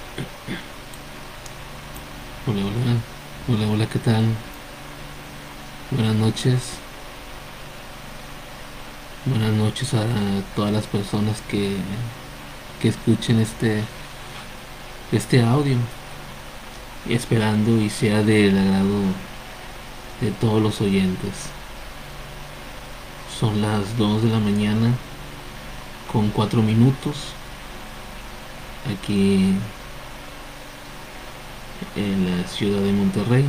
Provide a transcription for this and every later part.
Hola, hola, hola, hola, ¿qué tal? Buenas noches a todas las personas que escuchen este audio, esperando y sea del agrado de todos los oyentes. Son las 2 de la mañana con 4 minutos aquí en la ciudad de Monterrey.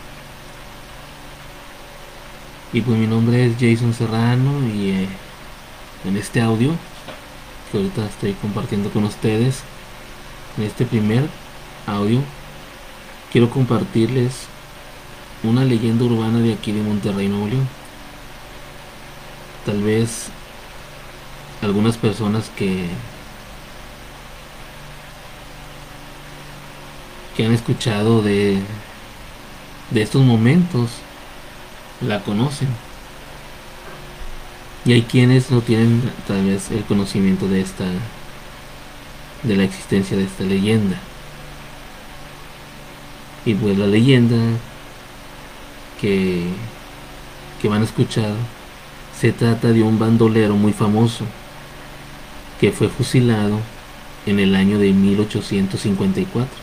Y pues mi nombre es Jason Serrano y en este audio que ahorita estoy compartiendo con ustedes, en este primer audio, quiero compartirles una leyenda urbana de aquí de Monterrey, Nuevo León. Tal vez algunas personas que han escuchado de estos momentos la conocen. Y hay quienes no tienen tal vez el conocimiento de la existencia de esta leyenda. Y pues la leyenda que, que van a escuchar se trata de un bandolero muy famoso que fue fusilado en el año de 1854.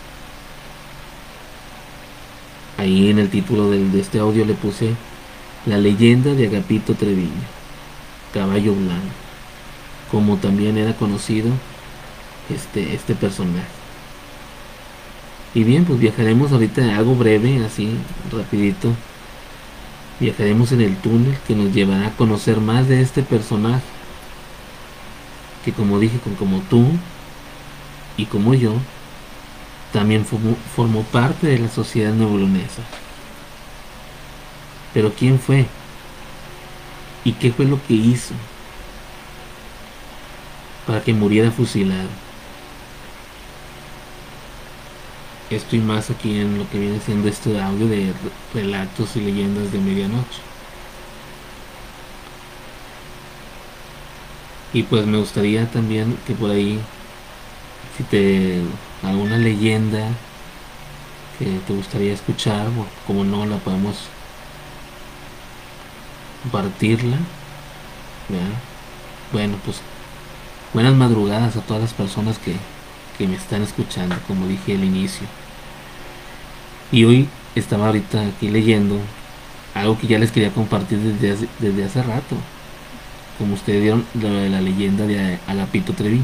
Ahí en el título de este audio le puse la leyenda de Agapito Treviño, caballo blanco, como también era conocido este personaje. Y bien, pues viajaremos ahorita, algo breve, así, rapidito. Viajaremos en el túnel que nos llevará a conocer más de este personaje, que como dije, como tú y como yo, también formó parte de la sociedad neoleonesa. Pero ¿quién fue? ¿Y qué fue lo que hizo para que muriera fusilado? Estoy más aquí en lo que viene siendo este audio de relatos y leyendas de medianoche. Y pues me gustaría también que por ahí, si te alguna leyenda que te gustaría escuchar, como no la podemos compartirla, ¿verdad? Bueno, pues buenas madrugadas a todas las personas que me están escuchando, como dije al inicio. Y hoy estaba ahorita aquí leyendo algo que ya les quería compartir desde hace rato. Como ustedes vieron, la leyenda de Agapito Trevi.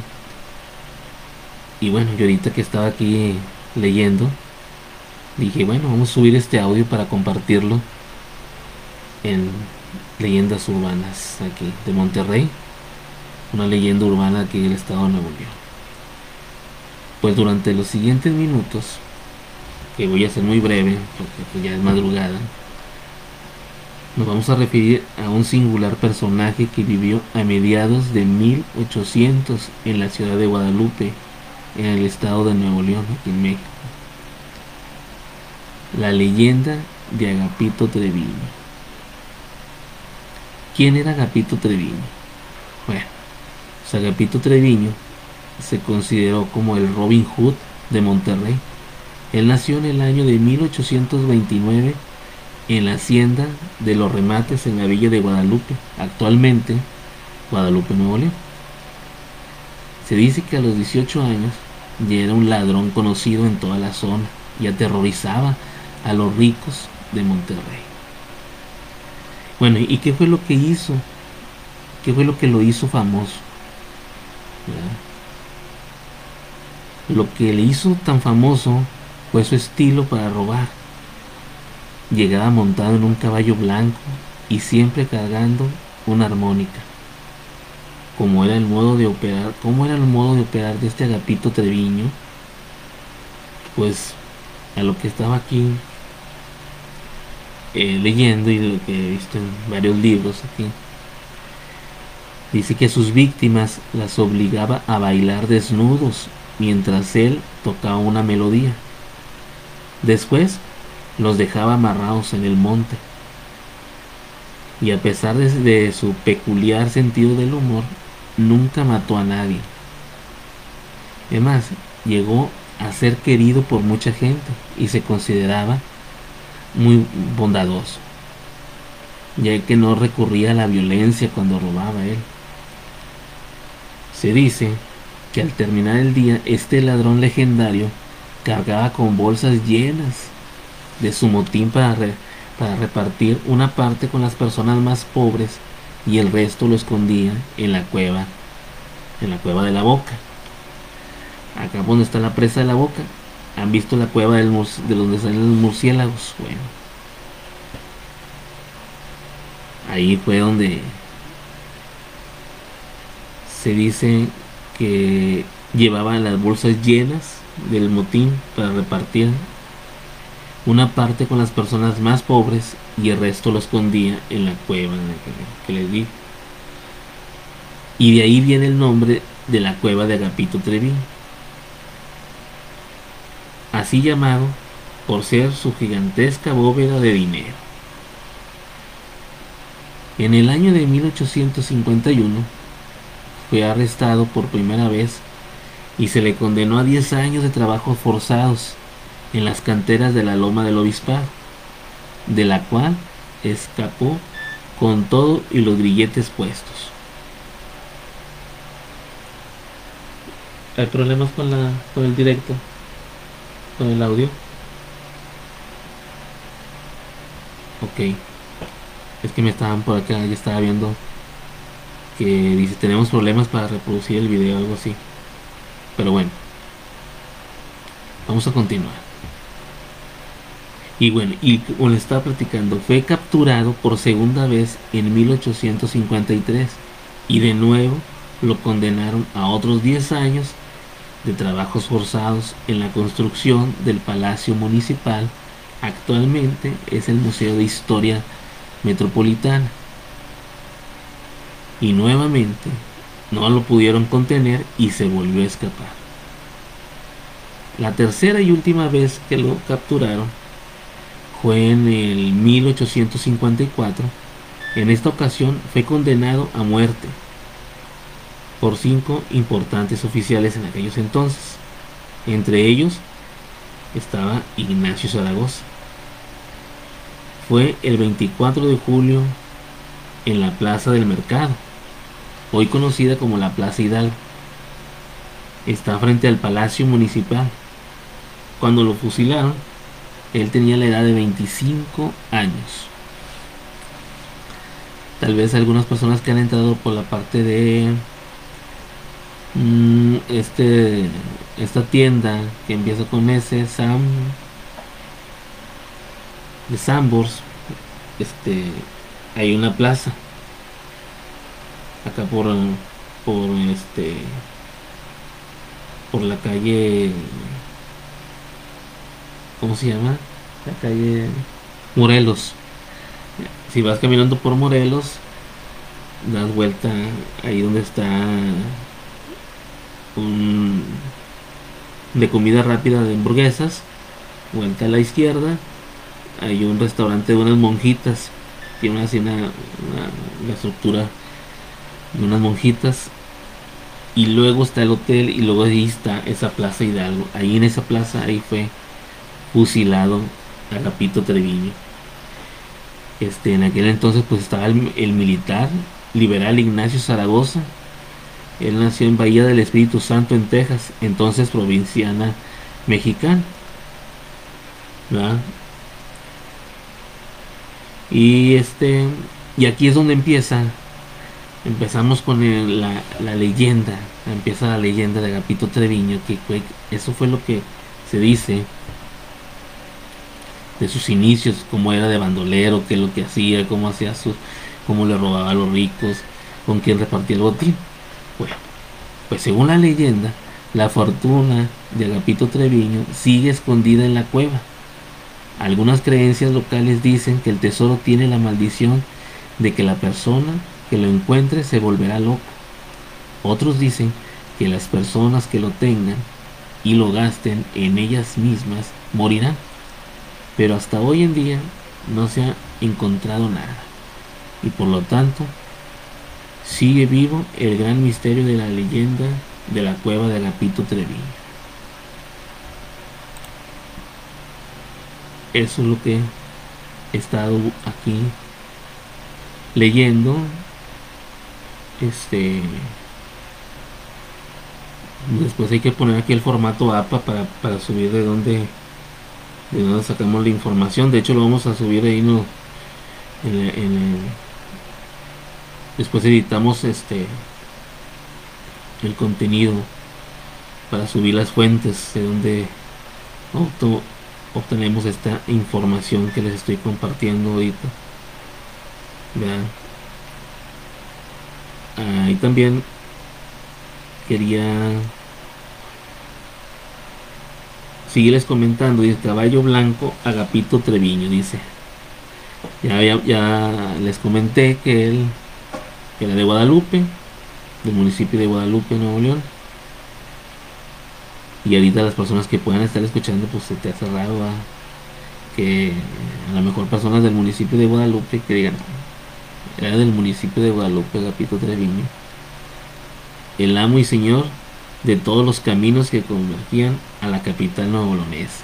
Y bueno, yo ahorita que estaba aquí leyendo, dije, bueno, vamos a subir este audio para compartirlo en leyendas urbanas aquí de Monterrey. Una leyenda urbana aquí del estado de Nuevo León. Pues durante los siguientes minutos, que voy a ser muy breve, porque pues ya es madrugada, nos vamos a referir a un singular personaje que vivió a mediados de 1800 en la ciudad de Guadalupe, en el estado de Nuevo León, aquí en México. La leyenda de Agapito Treviño. ¿Quién era Agapito Treviño? Bueno, pues Agapito Treviño se consideró como el Robin Hood de Monterrey. Él nació en el año de 1829 en la hacienda de los Remates en la villa de Guadalupe, actualmente Guadalupe, Nuevo León. Se dice que a los 18 años ya era un ladrón conocido en toda la zona y aterrorizaba a los ricos de Monterrey. Bueno, ¿y qué fue lo que hizo? ¿Qué fue lo que lo hizo famoso? ¿Verdad? Lo que le hizo tan famoso fue su estilo para robar. Llegaba montado en un caballo blanco y siempre cargando una armónica. Como era el modo de operar, cómo era el modo de operar de este Agapito Treviño, pues a lo que estaba aquí leyendo y lo que he visto en varios libros aquí, dice que sus víctimas las obligaba a bailar desnudos mientras él tocaba una melodía. Después los dejaba amarrados en el monte. Y a pesar de su peculiar sentido del humor, nunca mató a nadie. Además, llegó a ser querido por mucha gente y se consideraba muy bondadoso, ya que no recurría a la violencia cuando robaba él. Se dice que al terminar el día, este ladrón legendario cargaba con bolsas llenas de su motín para repartir una parte con las personas más pobres y el resto lo escondía en la cueva de la Boca. Acá donde está la presa de la Boca, ¿han visto la cueva de donde salen los murciélagos? Bueno, ahí fue donde se dice que llevaban las bolsas llenas del motín para repartir una parte con las personas más pobres y el resto lo escondía en la cueva en la que les di. Y de ahí viene el nombre de la cueva de Agapito Treviño, así llamado por ser su gigantesca bóveda de dinero. En el año de 1851 fue arrestado por primera vez y se le condenó a 10 años de trabajos forzados en las canteras de la Loma del Obispado, de la cual escapó con todo y los grilletes puestos. ¿Hay problemas con el directo? ¿Con el audio? Ok. Es que me estaban por acá, ya estaba viendo que dice tenemos problemas para reproducir el video, algo así. Pero bueno, vamos a continuar. Y bueno, y como le estaba platicando, fue capturado por segunda vez en 1853 y de nuevo lo condenaron a otros 10 años de trabajos forzados en la construcción del Palacio Municipal. Actualmente es el Museo de Historia Metropolitana. Y nuevamente no lo pudieron contener y se volvió a escapar. La tercera y última vez que lo capturaron fue en el 1854. En esta ocasión fue condenado a muerte por 5 importantes oficiales en aquellos entonces. Entre ellos estaba Ignacio Zaragoza. Fue el 24 de julio en la Plaza del Mercado, hoy conocida como la Plaza Hidalgo. Está frente al Palacio Municipal. Cuando lo fusilaron, él tenía la edad de 25 años. Tal vez algunas personas que han entrado por la parte de esta tienda que empieza con S, de Sambors, hay una plaza acá por la calle, ¿cómo se llama? La calle Morelos. Si vas caminando por Morelos, das vuelta ahí donde está de comida rápida de hamburguesas, vuelta a la izquierda, hay un restaurante de unas monjitas, tiene así una estructura de unas monjitas, y luego está el hotel y luego ahí está esa Plaza Hidalgo. Ahí en esa plaza ahí fue fusilado Agapito Treviño. En aquel entonces pues estaba el militar liberal Ignacio Zaragoza. Él nació en Bahía del Espíritu Santo, en Texas, entonces provinciana mexicana, ¿verdad? Y aquí es donde empezamos con la leyenda. Empieza la leyenda de Agapito Treviño, que eso fue lo que se dice de sus inicios, cómo era de bandolero, qué es lo que hacía, cómo le robaba a los ricos, con quién repartía el botín. Bueno, pues según la leyenda, la fortuna de Agapito Treviño sigue escondida en la cueva. Algunas creencias locales dicen que el tesoro tiene la maldición de que la persona que lo encuentre se volverá loco. Otros dicen que las personas que lo tengan y lo gasten en ellas mismas morirán. Pero hasta hoy en día no se ha encontrado nada. Y por lo tanto, sigue vivo el gran misterio de la leyenda de la cueva de Agapito Treviño. eso es lo que he estado aquí leyendo. Este, después hay que poner aquí el formato APA para subir de dónde sacamos la información. De hecho lo vamos a subir ahí, no, después editamos el contenido para subir las fuentes de donde obtenemos esta información que les estoy compartiendo ahorita. Vean. Y también quería seguirles comentando. Dice Caballo Blanco, Agapito Treviño. Dice, ya les comenté que él era de Guadalupe, del municipio de Guadalupe, Nuevo León. Y ahorita las personas que puedan estar escuchando, pues se te hace raro, ¿verdad? Que a lo mejor personas del municipio de Guadalupe que digan, era del municipio de Guadalupe, Agapito Treviño, el amo y señor de todos los caminos que convergían a la capital nuevolonesa.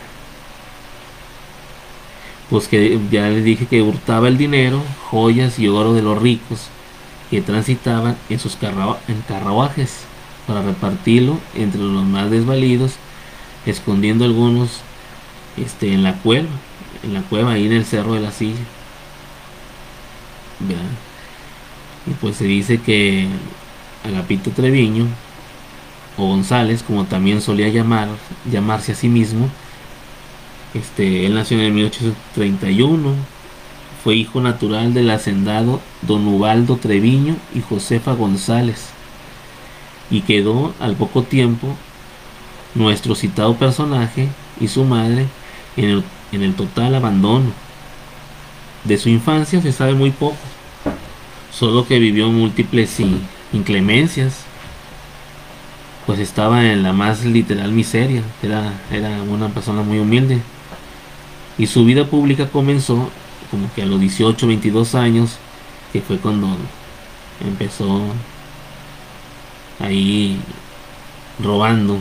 Pues que ya les dije que hurtaba el dinero, joyas y oro de los ricos que transitaban en sus carruajes para repartirlo entre los más desvalidos, escondiendo algunos en la cueva ahí en el Cerro de la Silla. ¿Verdad? Y pues se dice que Agapito Treviño, o González, como también solía llamarse a sí mismo, él nació en el 1831, fue hijo natural del hacendado don Ubaldo Treviño y Josefa González, y quedó al poco tiempo nuestro citado personaje y su madre en el total abandono. De su infancia se sabe muy poco, solo que vivió múltiples inclemencias, pues estaba en la más literal miseria. Era una persona muy humilde, y su vida pública comenzó como que a los 18, 22 años, que fue cuando empezó ahí robando.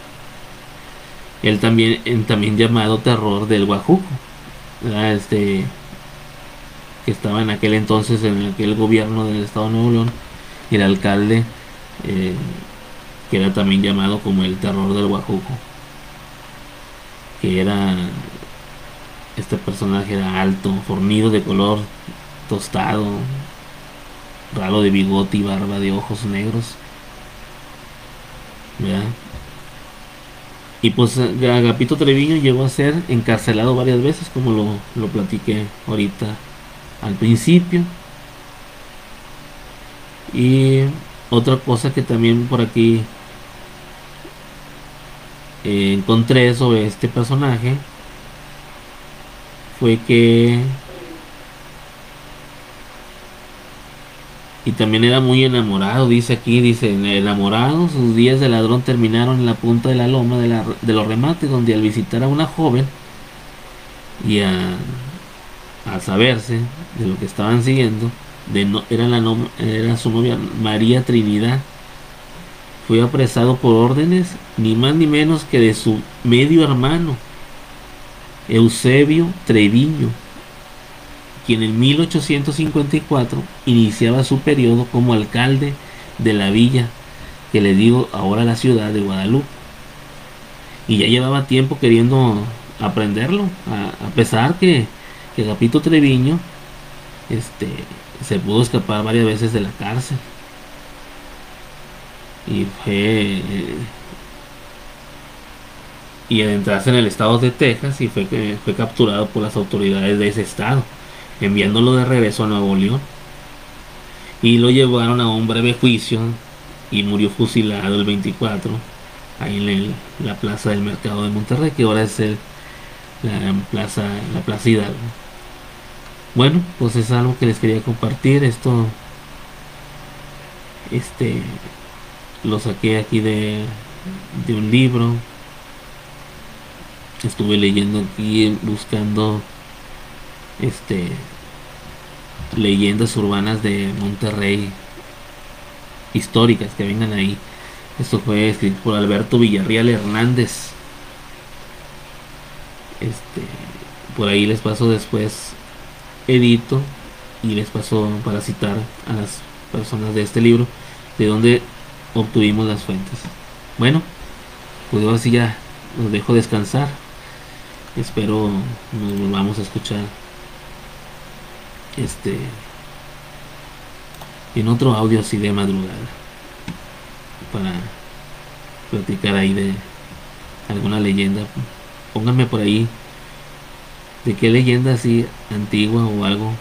Él también llamado terror del Guajuco, ¿verdad? Que estaba en aquel entonces en aquel gobierno del estado de Nuevo León, y el alcalde, que era también llamado como el terror del Guajuco, que era, este personaje era alto, fornido, de color tostado, ralo de bigote y barba, de ojos negros, ¿verdad? Y pues Agapito Treviño llegó a ser encarcelado varias veces, como lo platiqué ahorita al principio. Y otra cosa que también por aquí encontré sobre este personaje fue que y también era muy enamorado. Dice aquí, dice, enamorado, sus días de ladrón terminaron en la punta de la loma de los remates, donde al visitar a una joven y a saberse de lo que estaban siguiendo, era su novia María Trinidad, fue apresado por órdenes ni más ni menos que de su medio hermano Eusebio Treviño, quien en 1854 iniciaba su periodo como alcalde de la villa que le digo ahora la ciudad de Guadalupe, y ya llevaba tiempo queriendo aprenderlo, a pesar que Agapito Treviño se pudo escapar varias veces de la cárcel, y y adentrarse en el estado de Texas, y fue capturado por las autoridades de ese estado, enviándolo de regreso a Nuevo León, y lo llevaron a un breve juicio y murió fusilado el 24 ahí en la plaza del mercado de Monterrey, que ahora es la plaza Hidalgo. Bueno, pues es algo que les quería compartir. Esto lo saqué aquí de un libro. Estuve leyendo aquí, buscando leyendas urbanas de Monterrey históricas que vengan ahí. Esto fue escrito por Alberto Villarreal Hernández. Por ahí les paso después, edito y les paso para citar a las personas de este libro de donde obtuvimos las fuentes. Bueno, pues ahora sí ya los dejo descansar. Espero nos volvamos a escuchar este en otro audio así de madrugada para platicar ahí de alguna leyenda. Pónganme por ahí de qué leyenda así antigua o algo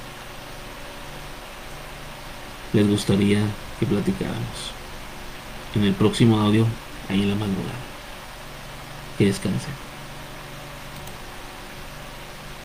les gustaría que platicáramos en el próximo audio ahí en la madrugada. Que descansen.